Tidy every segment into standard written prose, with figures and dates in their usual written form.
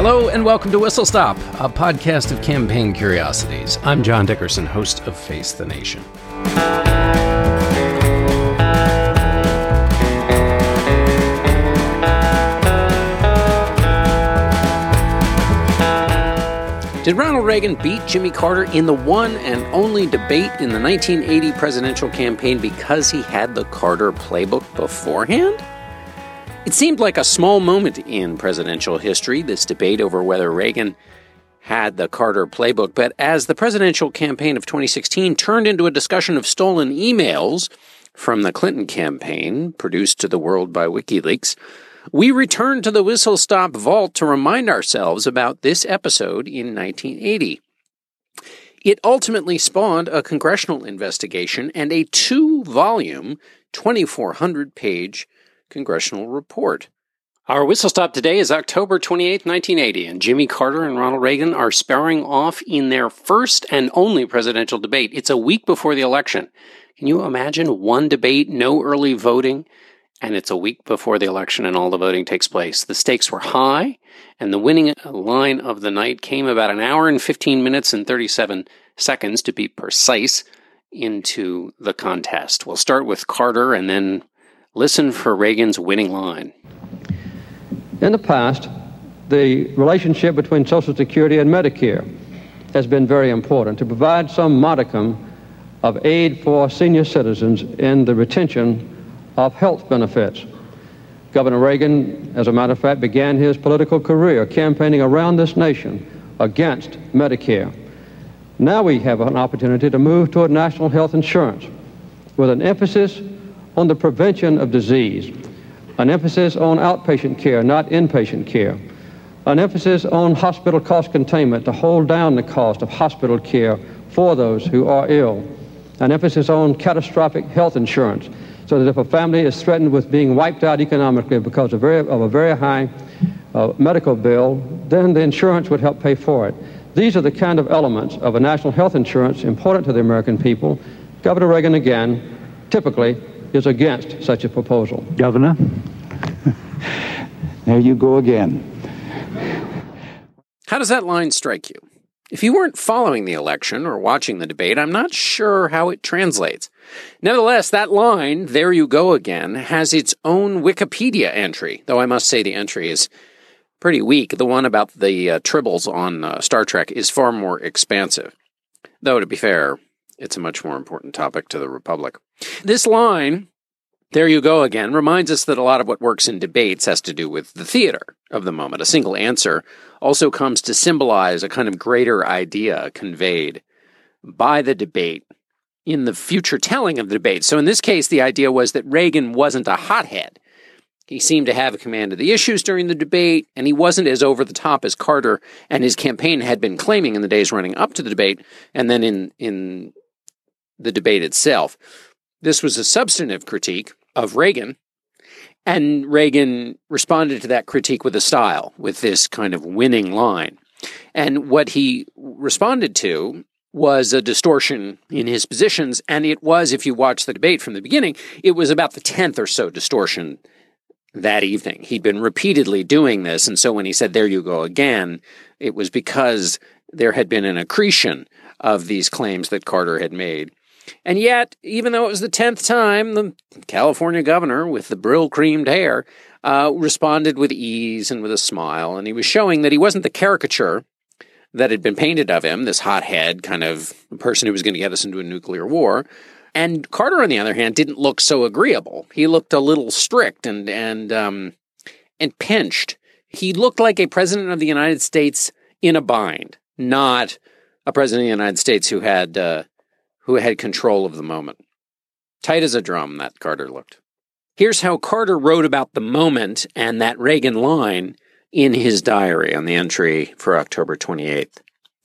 Hello and welcome to Whistle Stop, a podcast of campaign curiosities. I'm John Dickerson, host of Face the Nation. Did Ronald Reagan beat Jimmy Carter in the one and only debate in the 1980 presidential campaign because he had the Carter playbook beforehand? It seemed like a small moment in presidential history, this debate over whether Reagan had the Carter playbook. But as the presidential campaign of 2016 turned into a discussion of stolen emails from the Clinton campaign, produced to the world by WikiLeaks, we returned to the Whistle Stop vault to remind ourselves about this episode in 1980. It ultimately spawned a congressional investigation and a 2-volume, 2,400-page congressional report. Our Whistle Stop today is October 28, 1980, and Jimmy Carter and Ronald Reagan are sparring off in their first and only presidential debate. It's a week before the election. Can you imagine one debate, no early voting, and it's a week before the election and all the voting takes place? The stakes were high, and the winning line of the night came about an hour and 15 minutes and 37 seconds, to be precise, into the contest. We'll start with Carter and then listen for Reagan's winning line. In the past, the relationship between Social Security and Medicare has been very important to provide some modicum of aid for senior citizens in the retention of health benefits. Governor Reagan, as a matter of fact, began his political career campaigning around this nation against Medicare. Now we have an opportunity to move toward national health insurance with an emphasis on the prevention of disease, an emphasis on outpatient care, not inpatient care, an emphasis on hospital cost containment to hold down the cost of hospital care for those who are ill, an emphasis on catastrophic health insurance, so that if a family is threatened with being wiped out economically because of a very high medical bill, then the insurance would help pay for it. These are the kind of elements of a national health insurance important to the American people. Governor Reagan, again, typically is against such a proposal. Governor, there you go again. How does that line strike you? If you weren't following the election or watching the debate, I'm not sure how it translates. Nevertheless, that line, "there you go again," has its own Wikipedia entry, though I must say the entry is pretty weak. The one about the tribbles on Star Trek is far more expansive. Though, to be fair, it's a much more important topic to the Republic. This line, "there you go again," reminds us that a lot of what works in debates has to do with the theater of the moment. A single answer also comes to symbolize a kind of greater idea conveyed by the debate in the future telling of the debate. So in this case, the idea was that Reagan wasn't a hothead. He seemed to have a command of the issues during the debate, and he wasn't as over the top as Carter and his campaign had been claiming in the days running up to the debate, and then in the debate itself. This was a substantive critique of Reagan, and Reagan responded to that critique with a style, with this kind of winning line. And what he responded to was a distortion in his positions, and it was, if you watch the debate from the beginning, it was about the 10th or so distortion that evening. He'd been repeatedly doing this, and so when he said, "there you go again," it was because there had been an accretion of these claims that Carter had made. And yet, even though it was the 10th time, the California governor with the brill-creamed hair responded with ease and with a smile, and he was showing that he wasn't the caricature that had been painted of him, this hothead kind of person who was going to get us into a nuclear war. And Carter, on the other hand, didn't look so agreeable. He looked a little strict and pinched. He looked like a president of the United States in a bind, not a president of the United States who had control of the moment. Tight as a drum, that Carter looked. Here's how Carter wrote about the moment and that Reagan line in his diary on the entry for October 28th.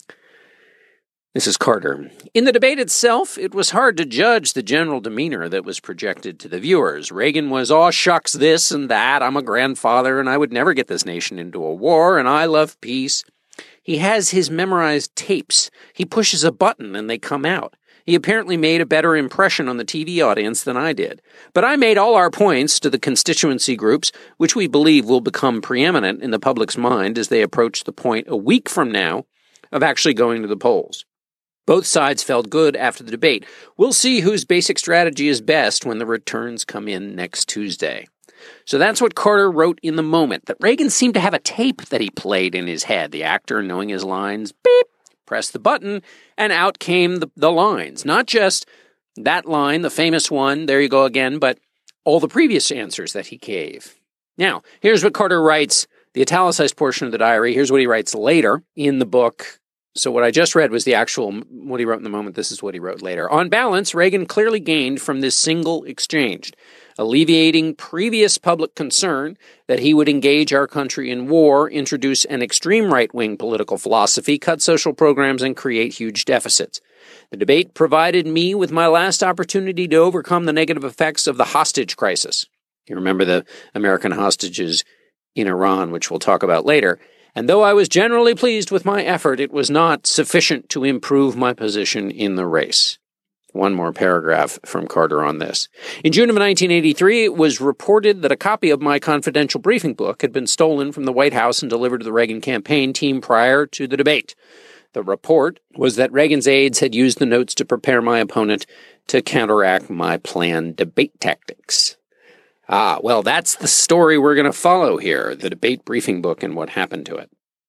This is Carter. "In the debate itself, it was hard to judge the general demeanor that was projected to the viewers. Reagan was, 'aw shucks, this and that, I'm a grandfather and I would never get this nation into a war and I love peace.' He has his memorized tapes. He pushes a button and they come out. He apparently made a better impression on the TV audience than I did. But I made all our points to the constituency groups, which we believe will become preeminent in the public's mind as they approach the point a week from now of actually going to the polls. Both sides felt good after the debate. We'll see whose basic strategy is best when the returns come in next Tuesday. So that's what Carter wrote in the moment, that Reagan seemed to have a tape that he played in his head. The actor, knowing his lines, beep, pressed the button, and out came the lines. Not just that line, the famous one, there you go again, but all the previous answers that he gave. Now, here's what Carter writes, the italicized portion of the diary. Here's what he writes later in the book. So what I just read was the actual, what he wrote in the moment. This is what he wrote later. On balance, Reagan clearly gained from this single exchange, alleviating previous public concern that he would engage our country in war, introduce an extreme right-wing political philosophy, cut social programs, and create huge deficits. The debate provided me with my last opportunity to overcome the negative effects of the hostage crisis. You remember the American hostages in Iran, which we'll talk about later. And though I was generally pleased with my effort, it was not sufficient to improve my position in the race. One more paragraph from Carter on this. In June of 1983, it was reported that a copy of my confidential briefing book had been stolen from the White House and delivered to the Reagan campaign team prior to the debate. The report was that Reagan's aides had used the notes to prepare my opponent to counteract my planned debate tactics. Well, that's the story we're going to follow here, the debate briefing book and what happened to it.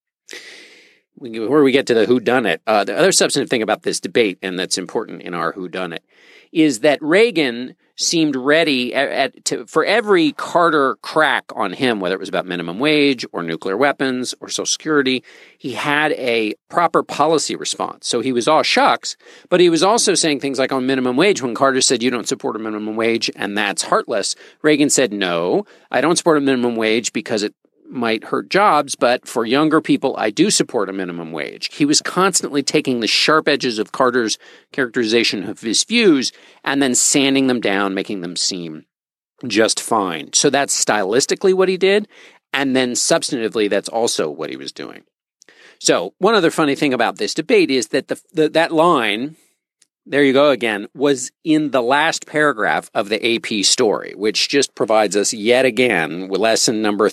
Before we get to the whodunit, the other substantive thing about this debate, and that's important in our whodunit, is that Reagan seemed ready for every Carter crack on him, whether it was about minimum wage or nuclear weapons or Social Security. He had a proper policy response. So he was all shucks, but he was also saying things like on minimum wage, when Carter said, you don't support a minimum wage, and that's heartless, Reagan said, no, I don't support a minimum wage because it might hurt jobs, but for younger people, I do support a minimum wage. He was constantly taking the sharp edges of Carter's characterization of his views and then sanding them down, making them seem just fine. So that's stylistically what he did, and then substantively, that's also what he was doing. So one other funny thing about this debate is that that line, there you go again, was in the last paragraph of the AP story, which just provides us yet again with lesson number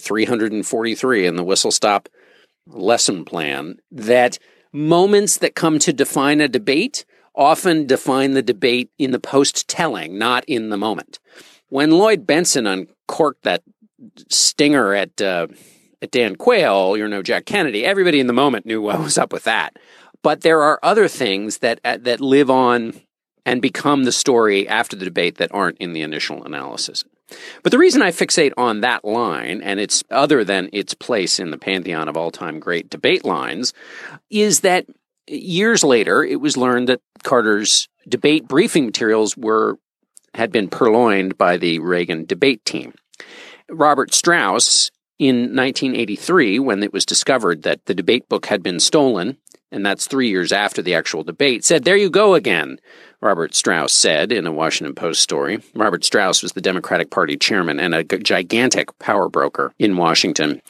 343 in the Whistle Stop lesson plan, that moments that come to define a debate often define the debate in the post-telling, not in the moment. When Lloyd Bentsen uncorked that stinger at Dan Quayle, you're no Jack Kennedy, everybody in the moment knew what was up with that. But there are other things that live on and become the story after the debate that aren't in the initial analysis. But the reason I fixate on that line, and it's other than its place in the pantheon of all-time great debate lines, is that years later it was learned that Carter's debate briefing materials had been purloined by the Reagan debate team. Robert Strauss, in 1983, when it was discovered that the debate book had been stolen, and that's 3 years after the actual debate, said, there you go again, Robert Strauss said in a Washington Post story. Robert Strauss was the Democratic Party chairman and a gigantic power broker in Washington.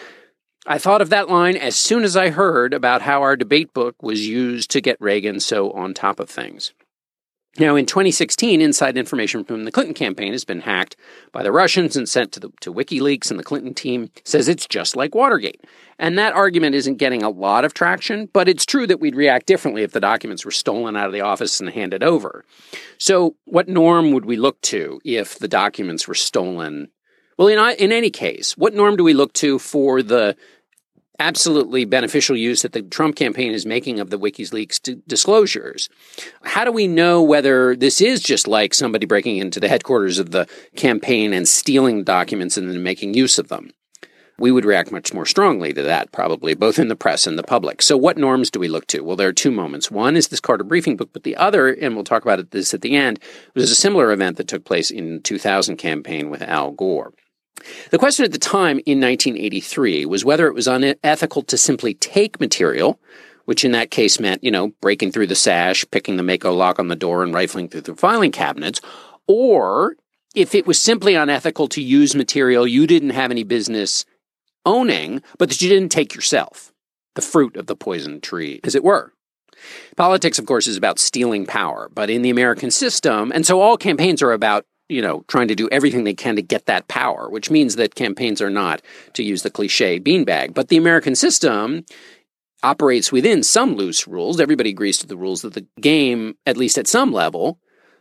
I thought of that line as soon as I heard about how our debate book was used to get Reagan so on top of things. Now, in 2016, inside information from the Clinton campaign has been hacked by the Russians and sent to WikiLeaks, and the Clinton team says it's just like Watergate. And that argument isn't getting a lot of traction, but it's true that we'd react differently if the documents were stolen out of the office and handed over. So what norm would we look to if the documents were stolen? Well, in any case, what norm do we look to for the absolutely beneficial use that the Trump campaign is making of the WikiLeaks disclosures? How do we know whether this is just like somebody breaking into the headquarters of the campaign and stealing documents and then making use of them? We would react much more strongly to that, probably, both in the press and the public. So what norms do we look to? Well, there are two moments. One is this Carter briefing book, but the other, and we'll talk about this at the end, was a similar event that took place in the 2000 campaign with Al Gore. The question at the time in 1983 was whether it was unethical to simply take material, which in that case meant, breaking through the sash, picking the Mako lock on the door, and rifling through the filing cabinets, or if it was simply unethical to use material you didn't have any business owning, but that you didn't take yourself, the fruit of the poison tree, as it were. Politics, of course, is about stealing power. But in the American system, and so all campaigns are about, trying to do everything they can to get that power, which means that campaigns are not, to use the cliche, beanbag. But the American system operates within some loose rules. Everybody agrees to the rules of the game, at least at some level,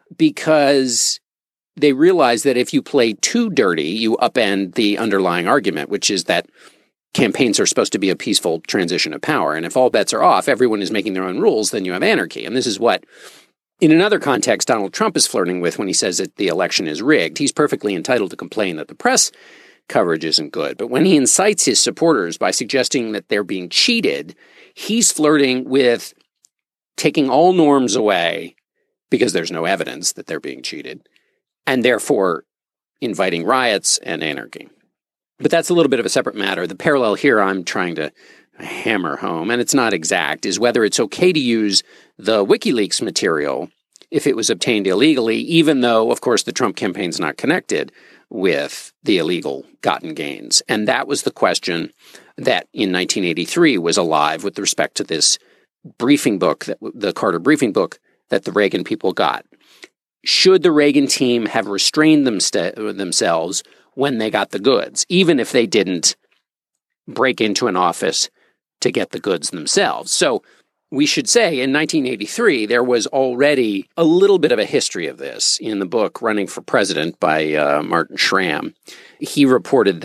because they realize that if you play too dirty, you upend the underlying argument, which is that campaigns are supposed to be a peaceful transition of power. And if all bets are off, everyone is making their own rules, then you have anarchy. And this is what, in another context, Donald Trump is flirting with when he says that the election is rigged. He's perfectly entitled to complain that the press coverage isn't good. But when he incites his supporters by suggesting that they're being cheated, he's flirting with taking all norms away because there's no evidence that they're being cheated, and therefore inviting riots and anarchy. But that's a little bit of a separate matter. The parallel here I'm trying to hammer home, and it's not exact, is whether it's okay to use the WikiLeaks material if it was obtained illegally, even though, of course, the Trump campaign's not connected with the illegal gotten gains. And that was the question that in 1983 was alive with respect to this briefing book, the Carter briefing book that the Reagan people got. Should the Reagan team have restrained themselves when they got the goods, even if they didn't break into an office to get the goods themselves? So we should say in 1983, there was already a little bit of a history of this in the book Running for President by Martin Schramm. He reported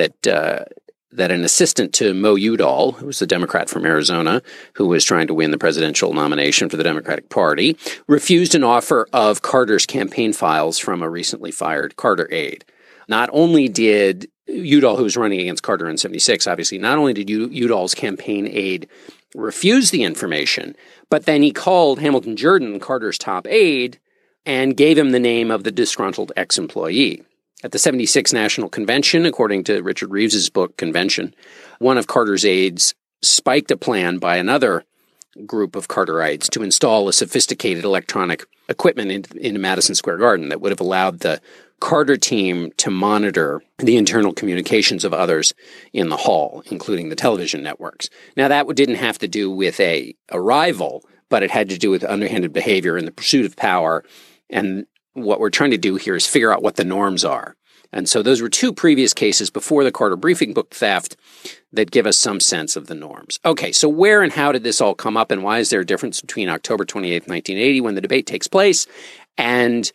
that an assistant to Mo Udall, who was a Democrat from Arizona, who was trying to win the presidential nomination for the Democratic Party, refused an offer of Carter's campaign files from a recently fired Carter aide. Not only did Udall, who was running against Carter in 76, obviously, not only did Udall's campaign aide refuse the information, but then he called Hamilton Jordan, Carter's top aide, and gave him the name of the disgruntled ex-employee. At the 76 National Convention, according to Richard Reeves's book, Convention, one of Carter's aides spiked a plan by another group of Carterites to install a sophisticated electronic equipment into Madison Square Garden that would have allowed the Carter team to monitor the internal communications of others in the hall, including the television networks. Now, that didn't have to do with a rival, but it had to do with underhanded behavior in the pursuit of power. And what we're trying to do here is figure out what the norms are. And so those were two previous cases before the Carter briefing book theft that give us some sense of the norms. Okay, so where and how did this all come up, and why is there a difference between October 28th, 1980, when the debate takes place, and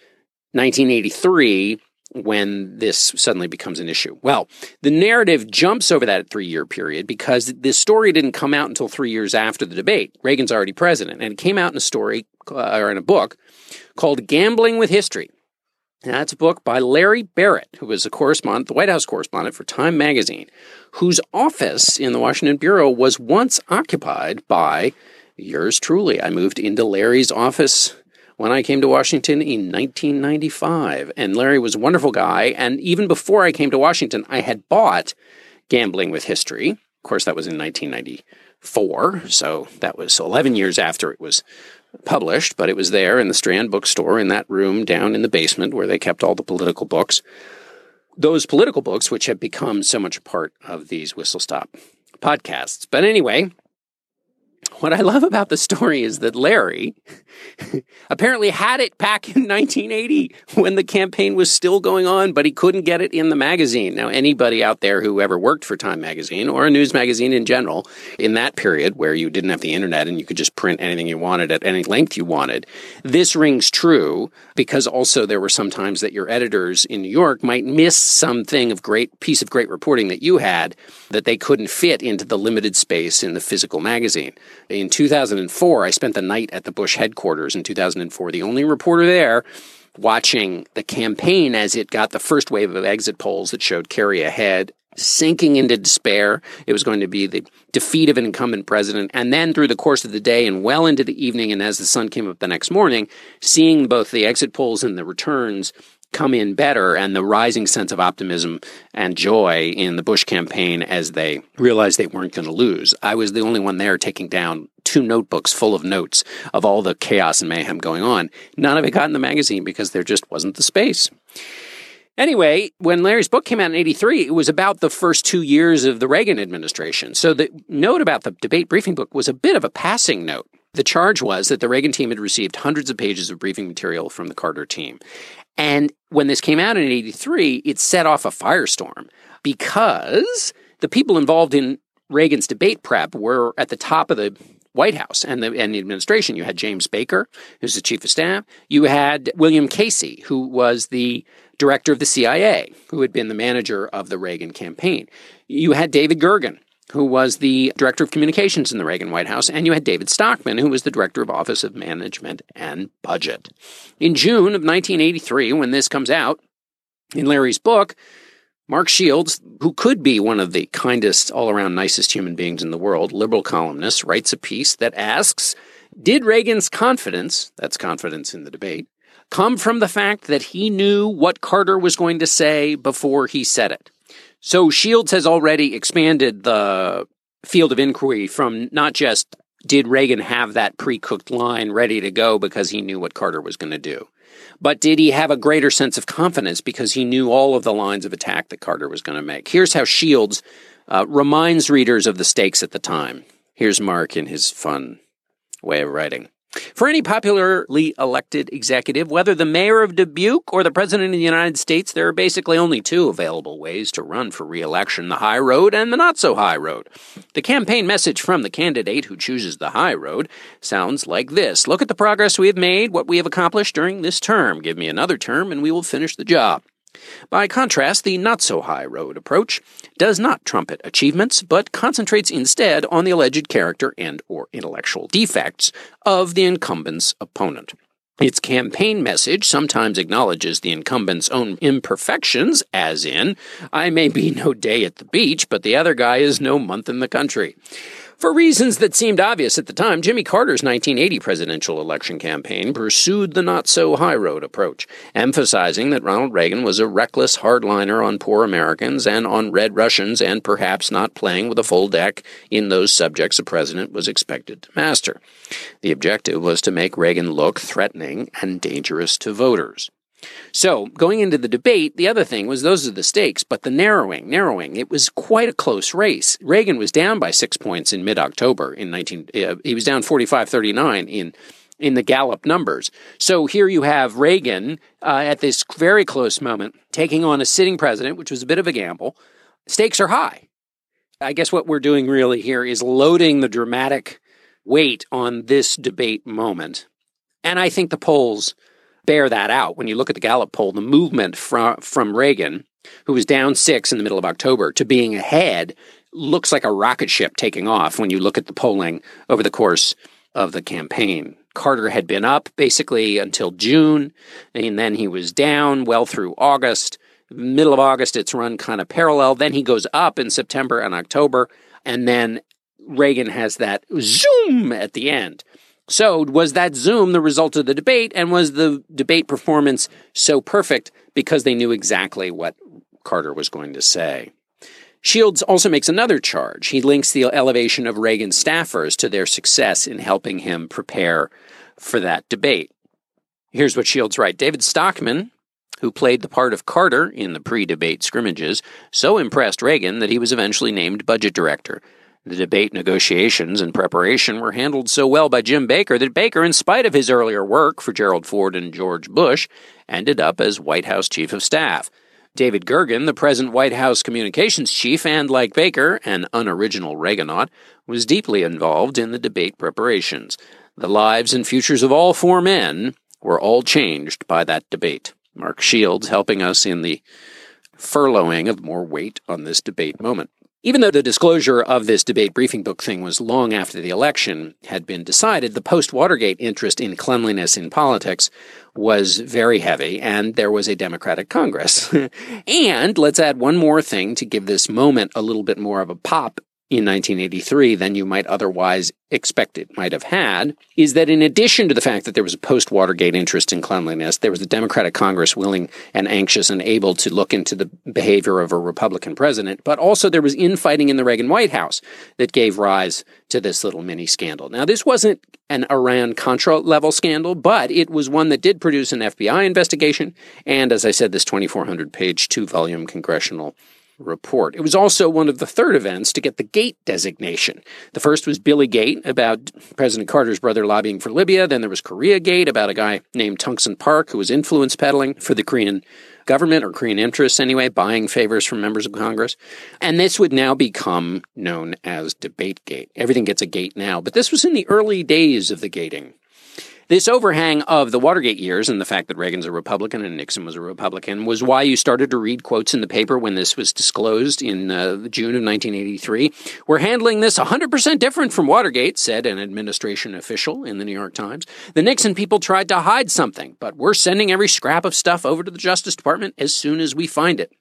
1983, when this suddenly becomes an issue? Well, the narrative jumps over that 3-year period because this story didn't come out until 3 years after the debate. Reagan's already president, and it came out in a story, or in a book, called Gambling with History. And that's a book by Larry Barrett, who was a correspondent, the White House correspondent for Time magazine, whose office in the Washington Bureau was once occupied by yours truly. I moved into Larry's office when I came to Washington in 1995. And Larry was a wonderful guy. And even before I came to Washington, I had bought Gambling with History. Of course, that was in 1994. So that was 11 years after it was published, but it was there in the Strand bookstore in that room down in the basement where they kept all the political books. Those political books, which have become so much a part of these Whistle Stop podcasts. But anyway, what I love about the story is that Larry apparently had it back in 1980 when the campaign was still going on, but he couldn't get it in the magazine. Now, anybody out there who ever worked for Time magazine or a news magazine in general, in that period where you didn't have the internet and you could just print anything you wanted at any length you wanted, this rings true because also there were some times that your editors in New York might miss something of piece of great reporting that you had that they couldn't fit into the limited space in the physical magazine. In 2004, I spent the night at the Bush headquarters in 2004, the only reporter there, watching the campaign as it got the first wave of exit polls that showed Kerry ahead, sinking into despair. It was going to be the defeat of an incumbent president. And then through the course of the day and well into the evening, and as the sun came up the next morning, seeing both the exit polls and the returns come in better, and the rising sense of optimism and joy in the Bush campaign as they realized they weren't going to lose. I was the only one there taking down 2 notebooks full of notes of all the chaos and mayhem going on. None of it got in the magazine because there just wasn't the space. Anyway, when Larry's book came out in 83, it was about the first 2 years of the Reagan administration. So the note about the debate briefing book was a bit of a passing note. The charge was that the Reagan team had received hundreds of pages of briefing material from the Carter team. And when this came out in 1983, it set off a firestorm because the people involved in Reagan's debate prep were at the top of the White House and the administration. You had James Baker, who's the chief of staff. You had William Casey, who was the director of the CIA, who had been the manager of the Reagan campaign. You had David Gergen, who was the director of communications in the Reagan White House, and you had David Stockman, who was the director of Office of Management and Budget. In June of 1983, when this comes out, in Larry's book, Mark Shields, who could be one of the kindest, all-around nicest human beings in the world, liberal columnist, writes a piece that asks, did Reagan's confidence, that's confidence in the debate, come from the fact that he knew what Carter was going to say before he said it? So Shields has already expanded the field of inquiry from not just did Reagan have that pre-cooked line ready to go because he knew what Carter was going to do, but did he have a greater sense of confidence because he knew all of the lines of attack that Carter was going to make? Here's how Shields reminds readers of the stakes at the time. Here's Mark in his fun way of writing. For any popularly elected executive, whether the mayor of Dubuque or the president of the United States, there are basically only two available ways to run for re-election, the high road and the not-so-high road. The campaign message from the candidate who chooses the high road sounds like this. Look at the progress we have made, what we have accomplished during this term. Give me another term and we will finish the job. By contrast, the not-so-high road approach does not trumpet achievements, but concentrates instead on the alleged character and or intellectual defects of the incumbent's opponent. Its campaign message sometimes acknowledges the incumbent's own imperfections, as in, I may be no day at the beach, but the other guy is no month in the country. For reasons that seemed obvious at the time, Jimmy Carter's 1980 presidential election campaign pursued the not-so-high road approach, emphasizing that Ronald Reagan was a reckless hardliner on poor Americans and on red Russians and perhaps not playing with a full deck in those subjects a president was expected to master. The objective was to make Reagan look threatening and dangerous to voters. So, going into the debate, the other thing was those are the stakes, but the narrowing, it was quite a close race. Reagan was down by 6 points in mid-October he was down 45-39 in the Gallup numbers. So here you have Reagan at this very close moment taking on a sitting president, which was a bit of a gamble. Stakes are high. I guess what we're doing really here is loading the dramatic weight on this debate moment. And I think the polls bear that out. When you look at the Gallup poll, the movement from Reagan, who was down 6 in the middle of October, to being ahead looks like a rocket ship taking off when you look at the polling over the course of the campaign. Carter had been up basically until June, and then he was down well through August. Middle of August, it's run kind of parallel. Then he goes up in September and October, and then Reagan has that zoom at the end. So was that zoom the result of the debate, and was the debate performance so perfect because they knew exactly what Carter was going to say? Shields also makes another charge. He links the elevation of Reagan's staffers to their success in helping him prepare for that debate. Here's what Shields writes. David Stockman, who played the part of Carter in the pre-debate scrimmages, so impressed Reagan that he was eventually named budget director. The debate negotiations and preparation were handled so well by Jim Baker that Baker, in spite of his earlier work for Gerald Ford and George Bush, ended up as White House Chief of Staff. David Gergen, the present White House communications chief and, like Baker, an unoriginal Reaganaut, was deeply involved in the debate preparations. The lives and futures of all four men were all changed by that debate. Mark Shields helping us in the furloughing of more weight on this debate moment. Even though the disclosure of this debate briefing book thing was long after the election had been decided, the post-Watergate interest in cleanliness in politics was very heavy, and there was a Democratic Congress. And let's add one more thing to give this moment a little bit more of a pop in 1983 than you might otherwise expect it might have had, is that in addition to the fact that there was a post-Watergate interest in cleanliness, there was a Democratic Congress willing and anxious and able to look into the behavior of a Republican president, but also there was infighting in the Reagan White House that gave rise to this little mini scandal. Now, this wasn't an Iran-Contra level scandal, but it was one that did produce an FBI investigation and, as I said, this 2,400-page, 2-volume congressional report. It was also one of the third events to get the Gate designation. The first was Billy Gate, about President Carter's brother lobbying for Libya. Then there was Korea Gate, about a guy named Tungsten Park who was influence peddling for the Korean government, or Korean interests anyway, buying favors from members of Congress. And this would now become known as Debategate. Everything gets a gate now, but this was in the early days of the gating. This overhang of the Watergate years and the fact that Reagan's a Republican and Nixon was a Republican was why you started to read quotes in the paper when this was disclosed in June of 1983. We're handling this 100% different from Watergate, said an administration official in the New York Times. The Nixon people tried to hide something, but we're sending every scrap of stuff over to the Justice Department as soon as we find it.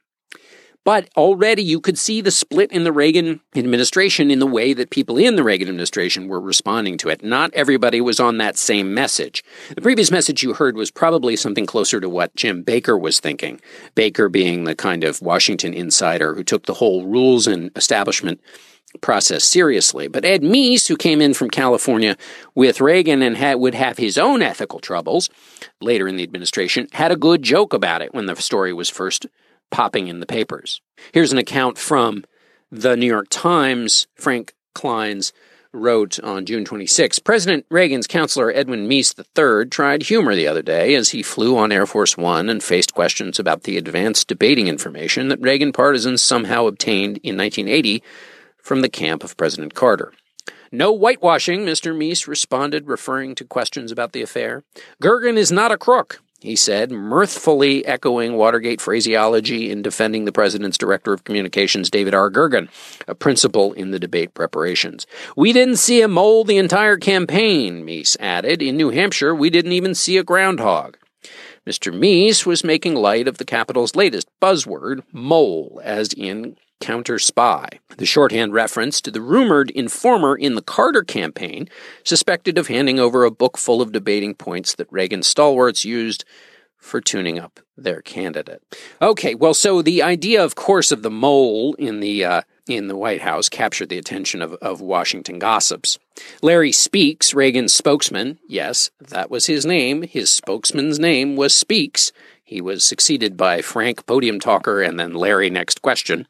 But already you could see the split in the Reagan administration in the way that people in the Reagan administration were responding to it. Not everybody was on that same message. The previous message you heard was probably something closer to what Jim Baker was thinking. Baker being the kind of Washington insider who took the whole rules and establishment process seriously. But Ed Meese, who came in from California with Reagan and would have his own ethical troubles later in the administration, had a good joke about it when the story was first popping in the papers. Here's an account from the New York Times. Frank Kleins wrote on June 26, President Reagan's counselor Edwin Meese III tried humor the other day as he flew on Air Force One and faced questions about the advanced debating information that Reagan partisans somehow obtained in 1980 from the camp of President Carter. No whitewashing, Mr. Meese responded, referring to questions about the affair. Gergen is not a crook, he said, mirthfully echoing Watergate phraseology in defending the president's director of communications, David R. Gergen, a principal in the debate preparations. We didn't see a mole the entire campaign, Meese added. In New Hampshire, we didn't even see a groundhog. Mr. Meese was making light of the Capitol's latest buzzword, mole, as in counter-spy, the shorthand reference to the rumored informer in the Carter campaign suspected of handing over a book full of debating points that Reagan stalwarts used for tuning up their candidate. Okay, well, so the idea, of course, of the mole in the White House captured the attention of Washington gossips. Larry Speakes, Reagan's spokesman, yes, that was his name. His spokesman's name was Speakes. He was succeeded by Frank, podium talker, and then Larry, next question.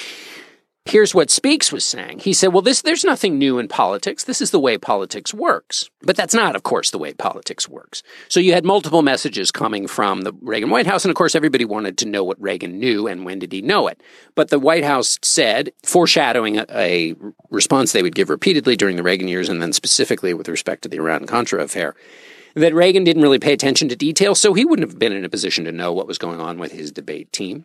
Here's what Speakes was saying. He said, well, there's nothing new in politics. This is the way politics works. But that's not, of course, the way politics works. So you had multiple messages coming from the Reagan White House, and of course, everybody wanted to know what Reagan knew and when did he know it. But the White House said, foreshadowing a response they would give repeatedly during the Reagan years, and then specifically with respect to the Iran-Contra affair, that Reagan didn't really pay attention to details, so he wouldn't have been in a position to know what was going on with his debate team.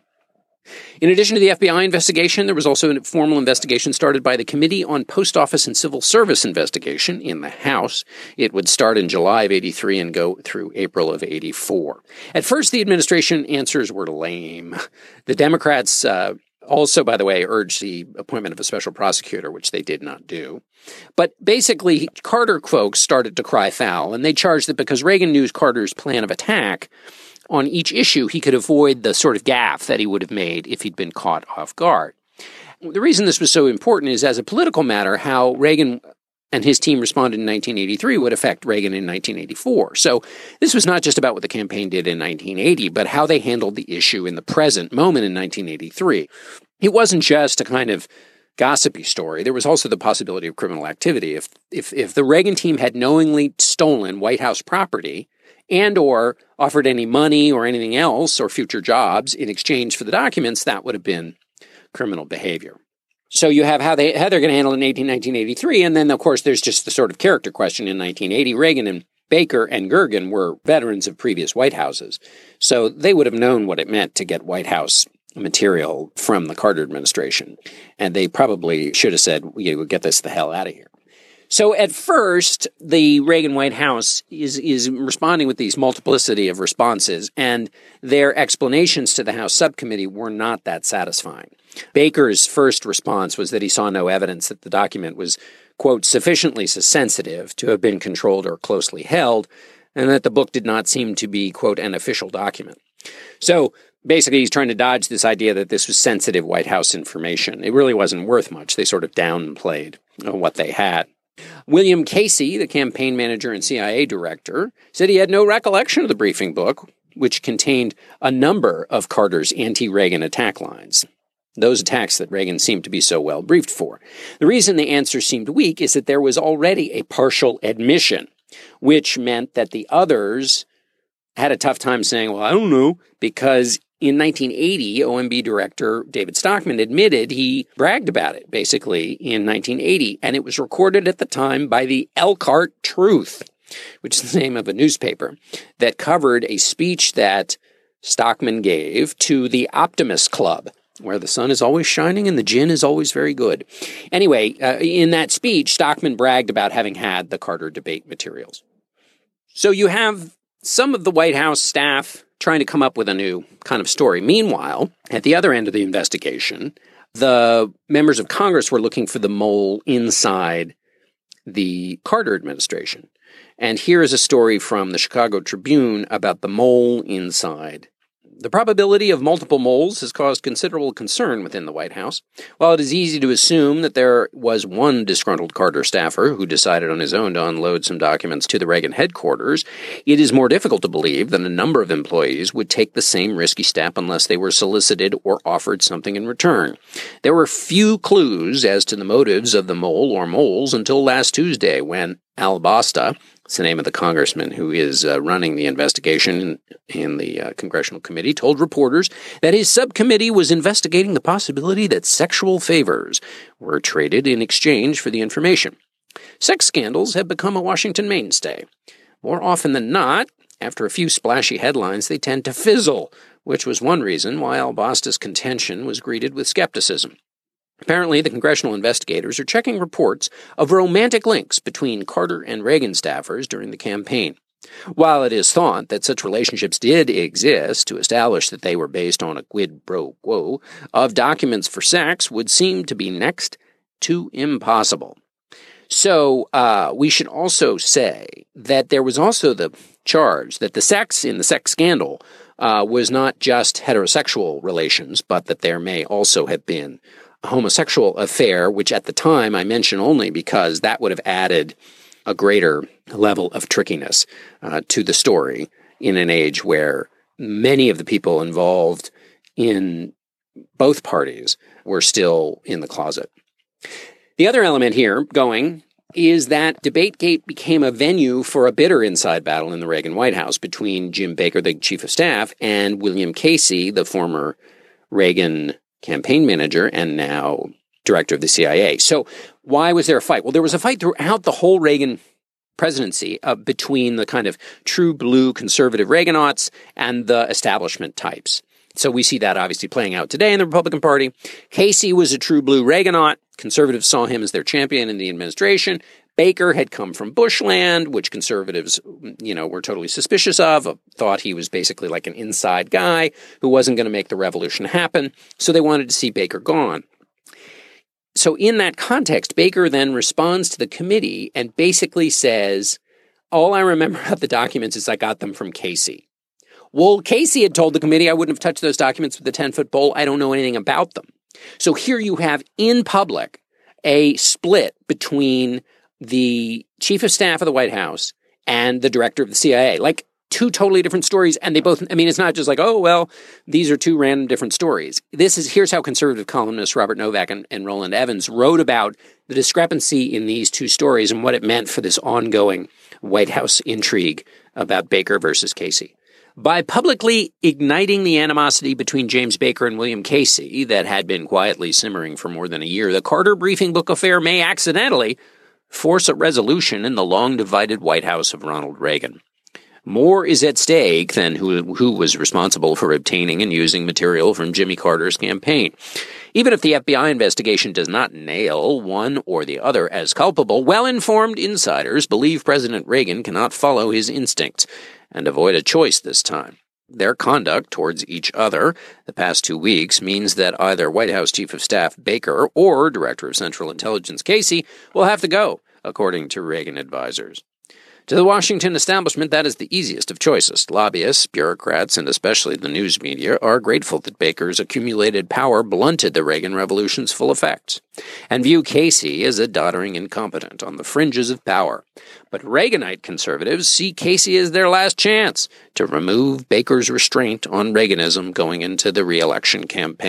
In addition to the FBI investigation, there was also a formal investigation started by the Committee on Post Office and Civil Service Investigation in the House. It would start in July of 83 and go through April of 84. At first, the administration answers were lame. The Democrats also, by the way, urged the appointment of a special prosecutor, which they did not do. But basically, Carter folks started to cry foul, and they charged that because Reagan knew Carter's plan of attack on each issue, he could avoid the sort of gaffe that he would have made if he'd been caught off guard. The reason this was so important is, as a political matter, how Reagan and his team responded in 1983 would affect Reagan in 1984. So this was not just about what the campaign did in 1980, but how they handled the issue in the present moment in 1983. It wasn't just a kind of gossipy story. There was also the possibility of criminal activity. If the Reagan team had knowingly stolen White House property and or offered any money or anything else or future jobs in exchange for the documents, that would have been criminal behavior. So you have how they're going to handle it in 1983, and then, of course, there's just the sort of character question in 1980. Reagan and Baker and Gergen were veterans of previous White Houses, so they would have known what it meant to get White House material from the Carter administration, and they probably should have said, get this the hell out of here. So at first, the Reagan White House is responding with these multiplicity of responses, and their explanations to the House subcommittee were not that satisfying. Baker's first response was that he saw no evidence that the document was, quote, sufficiently sensitive to have been controlled or closely held, and that the book did not seem to be, quote, an official document. So basically, he's trying to dodge this idea that this was sensitive White House information. It really wasn't worth much. They sort of downplayed what they had. William Casey, the campaign manager and CIA director, said he had no recollection of the briefing book, which contained a number of Carter's anti-Reagan attack lines. those attacks that Reagan seemed to be so well briefed for. The reason the answer seemed weak is that there was already a partial admission, which meant that the others had a tough time saying, well, I don't know, because in 1980, OMB Director David Stockman admitted he bragged about it, basically, in 1980, and it was recorded at the time by the Elkhart Truth, which is the name of a newspaper, that covered a speech that Stockman gave to the Optimist Club, where the sun is always shining and the gin is always very good. Anyway, in that speech, Stockman bragged about having had the Carter debate materials. So you have some of the White House staff trying to come up with a new kind of story. Meanwhile, at the other end of the investigation, the members of Congress were looking for the mole inside the Carter administration. And here is a story from the Chicago Tribune about the mole inside. The probability of multiple moles has caused considerable concern within the White House. While it is easy to assume that there was one disgruntled Carter staffer who decided on his own to unload some documents to the Reagan headquarters, it is more difficult to believe that a number of employees would take the same risky step unless they were solicited or offered something in return. There were few clues as to the motives of the mole or moles until last Tuesday when Al Basta, it's the name of the congressman who is running the investigation in the Congressional Committee, told reporters that his subcommittee was investigating the possibility that sexual favors were traded in exchange for the information. Sex scandals have become a Washington mainstay. More often than not, after a few splashy headlines, they tend to fizzle, which was one reason why Al Basta's contention was greeted with skepticism. Apparently, the congressional investigators are checking reports of romantic links between Carter and Reagan staffers during the campaign. While it is thought that such relationships did exist, to establish that they were based on a quid pro quo of documents for sex would seem to be next to impossible. So we should also say that there was also the charge that the sex in the sex scandal was not just heterosexual relations, but that there may also have been a homosexual affair, which at the time I mention only because that would have added a greater level of trickiness to the story in an age where many of the people involved in both parties were still in the closet. The other element here going is that DebateGate became a venue for a bitter inside battle in the Reagan White House between Jim Baker, the chief of staff, and William Casey, the former Reagan campaign manager and now director of the CIA. So why was there a fight? Well, there was a fight throughout the whole Reagan presidency between the kind of true blue conservative Reaganauts and the establishment types. So we see that obviously playing out today in the Republican Party. Casey was a true blue Reaganaut. Conservatives saw him as their champion in the administration. Baker had come from Bushland, which conservatives, were totally suspicious of, thought he was basically like an inside guy who wasn't going to make the revolution happen. So they wanted to see Baker gone. So in that context, Baker then responds to the committee and basically says, all I remember about the documents is I got them from Casey. Well, Casey had told the committee I wouldn't have touched those documents with the 10-foot pole. I don't know anything about them. So here you have in public a split between the chief of staff of the White House and the director of the CIA, like two totally different stories. And they both, it's not just like, oh, well, these are two random different stories. Here's how conservative columnists Robert Novak and Roland Evans wrote about the discrepancy in these two stories and what it meant for this ongoing White House intrigue about Baker versus Casey. By publicly igniting the animosity between James Baker and William Casey that had been quietly simmering for more than a year, the Carter briefing book affair may accidentally force a resolution in the long-divided White House of Ronald Reagan. More is at stake than who was responsible for obtaining and using material from Jimmy Carter's campaign. Even if the FBI investigation does not nail one or the other as culpable, well-informed insiders believe President Reagan cannot follow his instincts and avoid a choice this time. Their conduct towards each other the past 2 weeks means that either White House Chief of Staff Baker or Director of Central Intelligence Casey will have to go, according to Reagan advisors. To the Washington establishment, that is the easiest of choices. Lobbyists, bureaucrats, and especially the news media are grateful that Baker's accumulated power blunted the Reagan Revolution's full effects, and view Casey as a doddering incompetent on the fringes of power. But Reaganite conservatives see Casey as their last chance to remove Baker's restraint on Reaganism going into the re-election campaign.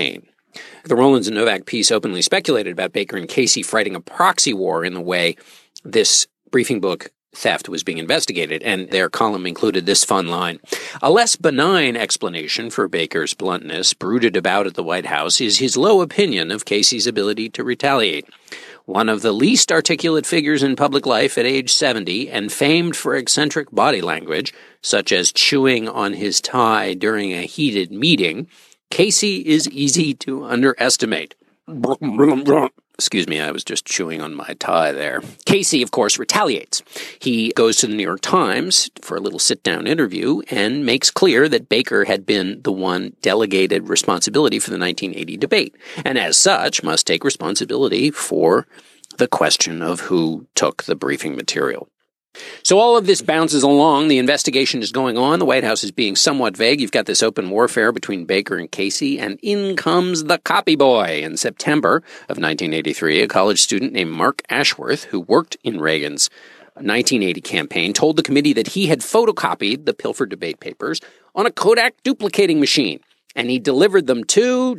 The Rollins and Novak piece openly speculated about Baker and Casey fighting a proxy war in the way this briefing book theft was being investigated, and their column included this fun line. A less benign explanation for Baker's bluntness, brooded about at the White House, is his low opinion of Casey's ability to retaliate. One of the least articulate figures in public life at age 70 and famed for eccentric body language, such as chewing on his tie during a heated meeting, Casey is easy to underestimate. Excuse me, I was just chewing on my tie there. Casey, of course, retaliates. He goes to the New York Times for a little sit-down interview and makes clear that Baker had been the one delegated responsibility for the 1980 debate, and as such must take responsibility for the question of who took the briefing material. So all of this bounces along. The investigation is going on. The White House is being somewhat vague. You've got this open warfare between Baker and Casey, and in comes the copy boy. In September of 1983, a college student named Mark Ashworth, who worked in Reagan's 1980 campaign, told the committee that he had photocopied the Pilfer debate papers on a Kodak duplicating machine, and he delivered them to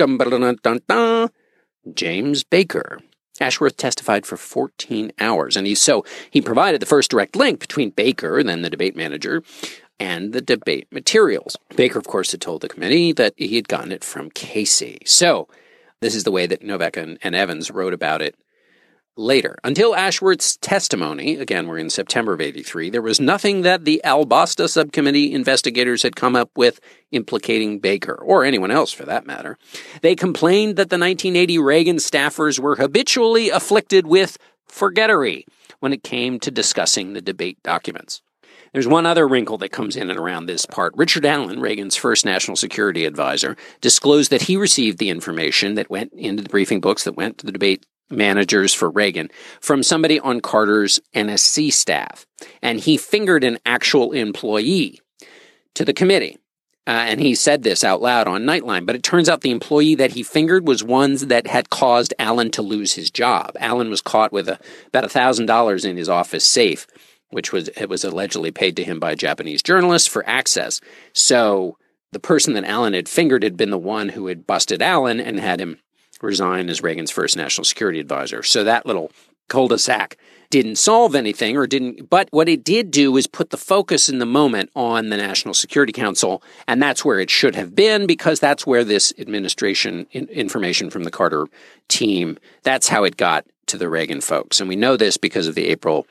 James Baker. Ashworth testified for 14 hours, and he provided the first direct link between Baker, then the debate manager, and the debate materials. Baker, of course, had told the committee that he had gotten it from Casey. So this is the way that Novak and Evans wrote about it later. Until Ashworth's testimony, again, we're in September of 83, there was nothing that the Al-Basta subcommittee investigators had come up with implicating Baker, or anyone else for that matter. They complained that the 1980 Reagan staffers were habitually afflicted with forgettery when it came to discussing the debate documents. There's one other wrinkle that comes in and around this part. Richard Allen, Reagan's first national security advisor, disclosed that he received the information that went into the briefing books that went to the debate managers for Reagan from somebody on Carter's NSC staff. And he fingered an actual employee to the committee. And he said this out loud on Nightline. But it turns out the employee that he fingered was one that had caused Allen to lose his job. Allen was caught with about $1,000 in his office safe, which was allegedly paid to him by a Japanese journalist for access. So the person that Allen had fingered had been the one who had busted Allen and had him resign as Reagan's first national security advisor. So that little cul-de-sac didn't solve anything but what it did do is put the focus in the moment on the National Security Council, and that's where it should have been, because that's where this administration information from the Carter team, that's how it got to the Reagan folks. And we know this because of the April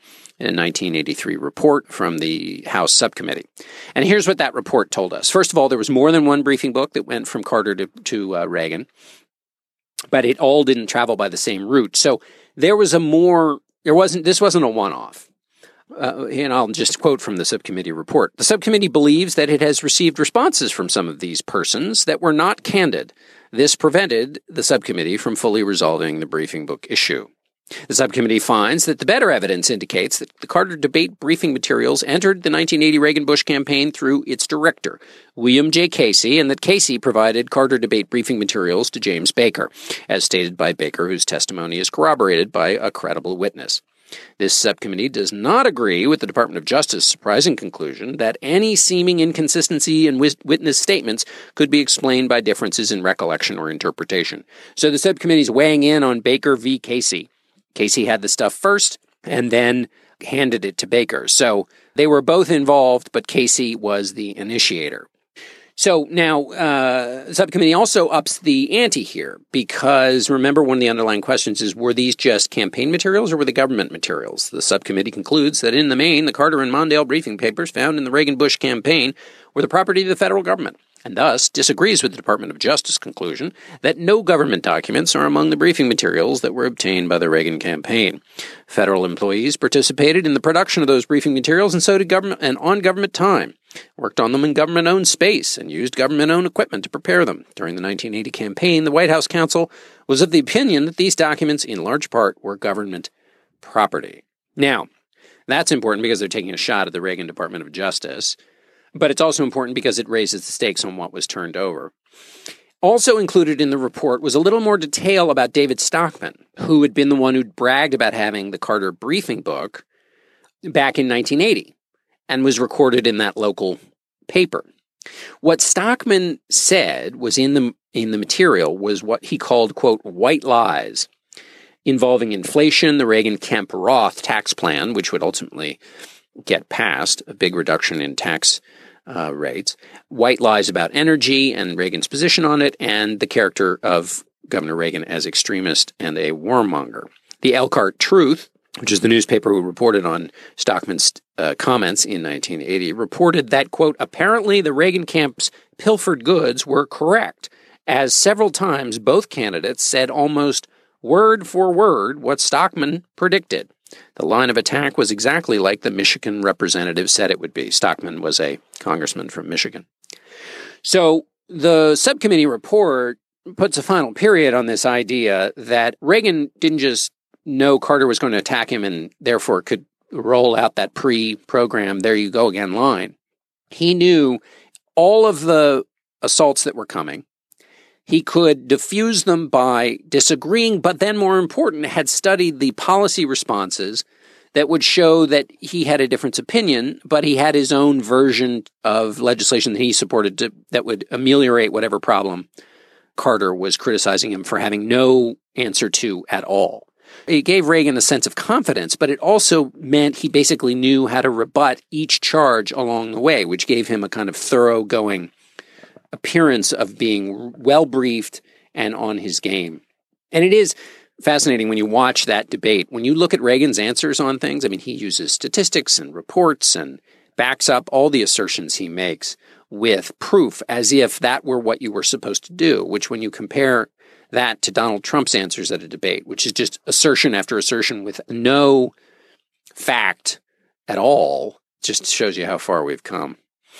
1983 report from the House subcommittee. And here's what that report told us. First of all, there was more than one briefing book that went from Carter to Reagan, but it all didn't travel by the same route. So this wasn't a one-off. And I'll just quote from the subcommittee report. The subcommittee believes that it has received responses from some of these persons that were not candid. This prevented the subcommittee from fully resolving the briefing book issue. The subcommittee finds that the better evidence indicates that the Carter debate briefing materials entered the 1980 Reagan-Bush campaign through its director, William J. Casey, and that Casey provided Carter debate briefing materials to James Baker, as stated by Baker, whose testimony is corroborated by a credible witness. This subcommittee does not agree with the Department of Justice's surprising conclusion that any seeming inconsistency in witness statements could be explained by differences in recollection or interpretation. So the subcommittee is weighing in on Baker v. Casey. Casey had the stuff first and then handed it to Baker. So they were both involved, but Casey was the initiator. So now the subcommittee also ups the ante here, because remember, one of the underlying questions is, were these just campaign materials or were they government materials? The subcommittee concludes that in the main, the Carter and Mondale briefing papers found in the Reagan-Bush campaign were the property of the federal government, and thus disagrees with the Department of Justice conclusion that no government documents are among the briefing materials that were obtained by the Reagan campaign. Federal employees participated in the production of those briefing materials, and so did government, and on government time, worked on them in government-owned space, and used government-owned equipment to prepare them. During the 1980 campaign, the White House counsel was of the opinion that these documents, in large part, were government property. Now, that's important because they're taking a shot at the Reagan Department of Justice, but it's also important because it raises the stakes on what was turned over. Also included in the report was a little more detail about David Stockman, who had been the one who'd bragged about having the Carter briefing book back in 1980 and was recorded in that local paper. What Stockman said was in the material was what he called, quote, white lies involving inflation, the Reagan-Kemp-Roth tax plan, which would ultimately get passed, a big reduction in tax rates, white lies about energy and Reagan's position on it, and the character of Governor Reagan as extremist and a warmonger. The Elkhart Truth, which is the newspaper who reported on Stockman's comments in 1980, reported that, quote, apparently the Reagan camp's pilfered goods were correct, as several times both candidates said almost word for word what Stockman predicted. The line of attack was exactly like the Michigan representative said it would be. Stockman was a congressman from Michigan. So the subcommittee report puts a final period on this idea that Reagan didn't just know Carter was going to attack him and therefore could roll out that pre-program, there you go again line. He knew all of the assaults that were coming. He could diffuse them by disagreeing, but then more important, had studied the policy responses that would show that he had a different opinion, but he had his own version of legislation that he supported that would ameliorate whatever problem Carter was criticizing him for having no answer to at all. It gave Reagan a sense of confidence, but it also meant he basically knew how to rebut each charge along the way, which gave him a kind of thoroughgoing appearance of being well-briefed and on his game. And it is fascinating when you watch that debate. When you look at Reagan's answers on things, I mean, he uses statistics and reports and backs up all the assertions he makes with proof as if that were what you were supposed to do, which when you compare that to Donald Trump's answers at a debate, which is just assertion after assertion with no fact at all, just shows you how far we've come.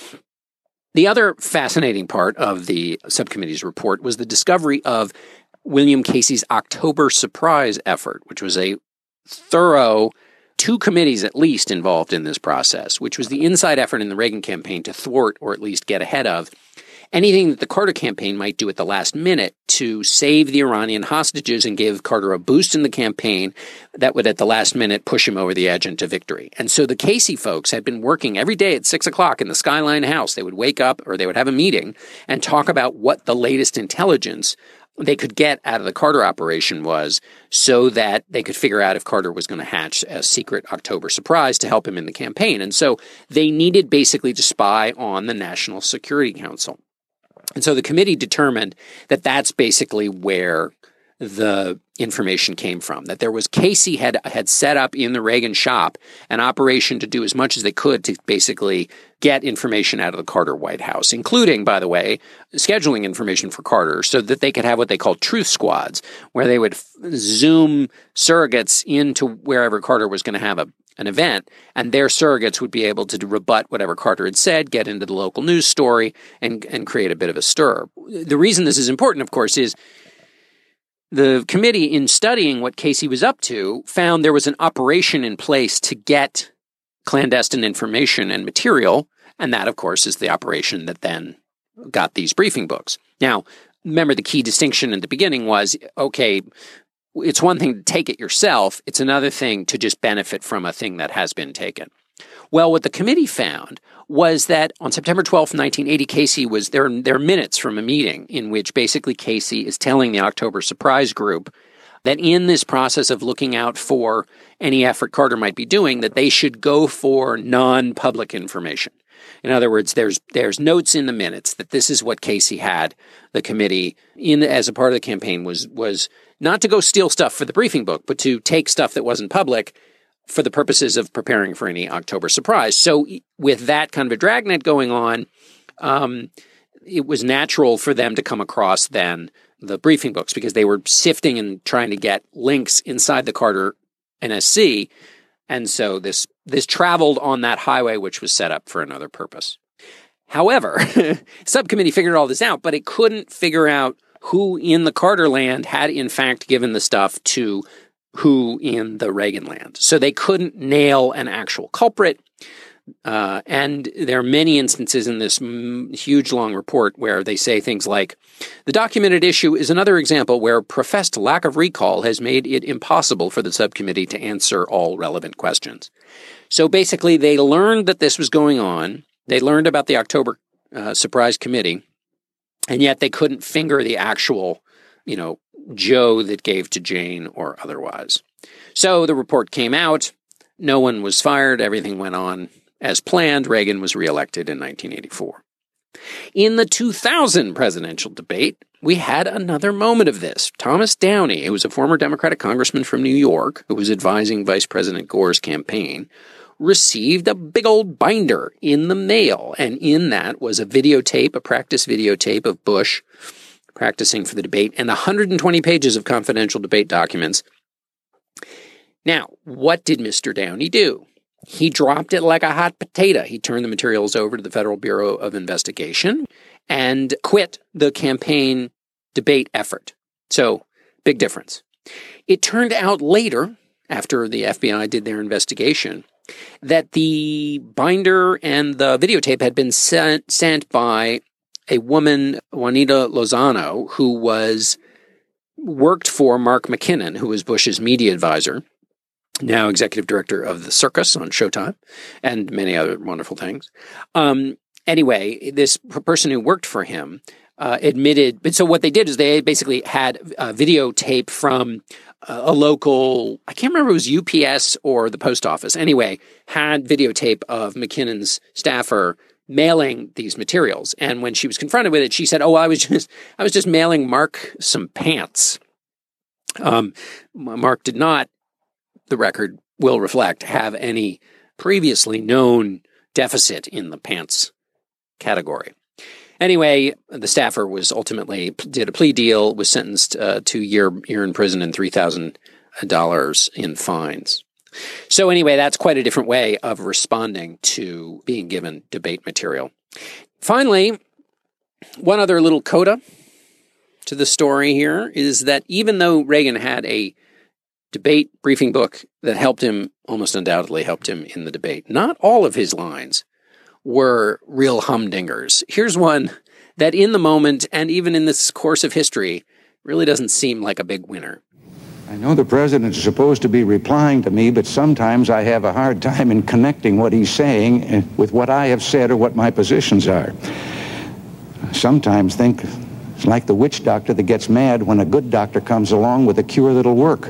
The other fascinating part of the subcommittee's report was the discovery of William Casey's October surprise effort, which was a thorough, 2 committees at least involved in this process, which was the inside effort in the Reagan campaign to thwart or at least get ahead of anything that the Carter campaign might do at the last minute to save the Iranian hostages and give Carter a boost in the campaign that would at the last minute push him over the edge into victory. And so the Casey folks had been working every day at 6 o'clock in the Skyline House. They would wake up or they would have a meeting and talk about what the latest intelligence they could get out of the Carter operation was so that they could figure out if Carter was going to hatch a secret October surprise to help him in the campaign. And so they needed basically to spy on the National Security Council. And so the committee determined that that's basically where the information came from, that there was Casey had set up in the Reagan shop an operation to do as much as they could to basically get information out of the Carter White House, including, by the way, scheduling information for Carter so that they could have what they called truth squads, where they would zoom surrogates into wherever Carter was going to have an event, and their surrogates would be able to rebut whatever Carter had said, get into the local news story, and create a bit of a stir. The reason this is important, of course, is the committee, in studying what Casey was up to, found there was an operation in place to get clandestine information and material, and that, of course, is the operation that then got these briefing books. Now, remember the key distinction in the beginning was, okay, it's one thing to take it yourself, it's another thing to just benefit from a thing that has been taken. Well, what the committee found was that on September 12th, 1980, Casey was there are minutes from a meeting in which basically Casey is telling the October surprise group that in this process of looking out for any effort Carter might be doing, that they should go for non-public information. In other words, there's notes in the minutes that this is what Casey had the committee in as a part of the campaign was not to go steal stuff for the briefing book, but to take stuff that wasn't public for the purposes of preparing for any October surprise. So with that kind of a dragnet going on, it was natural for them to come across then the briefing books because they were sifting and trying to get links inside the Carter NSC. And so this traveled on that highway, which was set up for another purpose. However, subcommittee figured all this out, but it couldn't figure out who in the Carter land had in fact given the stuff to who in the Reagan land. So they couldn't nail an actual culprit. And there are many instances in this huge long report where they say things like, the documented issue is another example where professed lack of recall has made it impossible for the subcommittee to answer all relevant questions. So basically they learned that this was going on. They learned about the October surprise committee, and yet they couldn't finger the actual, Joe that gave to Jane or otherwise. So the report came out. No one was fired. Everything went on as planned. Reagan was reelected in 1984. In the 2000 presidential debate, we had another moment of this. Thomas Downey, who was a former Democratic congressman from New York, who was advising Vice President Gore's campaign, received a big old binder in the mail. And in that was a videotape, a practice videotape of Bush practicing for the debate, and 120 pages of confidential debate documents. Now, what did Mr. Downey do? He dropped it like a hot potato. He turned the materials over to the Federal Bureau of Investigation and quit the campaign debate effort. So, big difference. It turned out later, after the FBI did their investigation, that the binder and the videotape had been sent by a woman, Juanita Lozano, who worked for Mark McKinnon, who was Bush's media advisor, now executive director of The Circus on Showtime, and many other wonderful things. Anyway, this person who worked for him admitted, but so what they did is they basically had a videotape from a local, I can't remember if it was UPS or the post office. Anyway, had videotape of McKinnon's staffer mailing these materials. And when she was confronted with it, she said, I was just mailing Mark some pants. Mark did not, the record will reflect, have any previously known deficit in the pants category. Anyway, the staffer was ultimately did a plea deal, was sentenced to year in prison and $3,000 in fines. So anyway, that's quite a different way of responding to being given debate material. Finally, one other little coda to the story here is that even though Reagan had a debate briefing book that almost undoubtedly helped him in the debate, not all of his lines were real humdingers. Here's one that in the moment and even in this course of history really doesn't seem like a big winner. I know the president is supposed to be replying to me, but sometimes I have a hard time in connecting what he's saying with what I have said or what my positions are. I sometimes think it's like the witch doctor that gets mad when a good doctor comes along with a cure that'll work.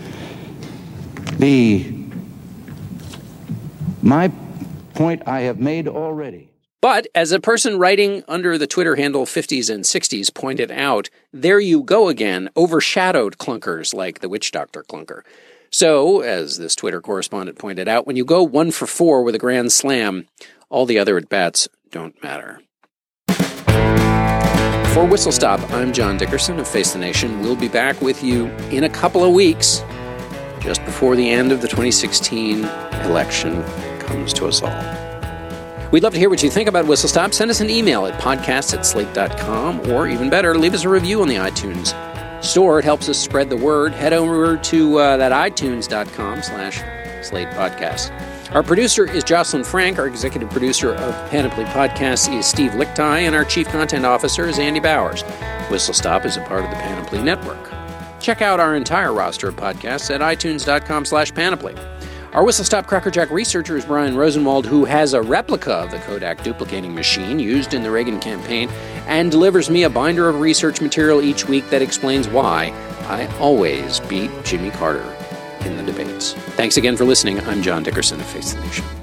My point I have made already. But as a person writing under the Twitter handle 50s and 60s pointed out, there you go again, overshadowed clunkers like the witch doctor clunker. So, as this Twitter correspondent pointed out, when you go 1 for 4 with a grand slam, all the other at-bats don't matter. For Whistle Stop, I'm John Dickerson of Face the Nation. We'll be back with you in a couple of weeks, just before the end of the 2016 election comes to us all. We'd love to hear what you think about Whistle Stop. Send us an email at podcast@slate.com, or even better, leave us a review on the iTunes store. It helps us spread the word. Head over to that itunes.com/Slate Podcast. Our producer is Jocelyn Frank. Our executive producer of Panoply Podcasts is Steve Lichtai, and our chief content officer is Andy Bowers. Whistle Stop is a part of the Panoply Network. Check out our entire roster of podcasts at itunes.com/Panoply. Our Whistle Stop Crackerjack researcher is Brian Rosenwald, who has a replica of the Kodak duplicating machine used in the Reagan campaign and delivers me a binder of research material each week that explains why I always beat Jimmy Carter in the debates. Thanks again for listening. I'm John Dickerson of Face the Nation.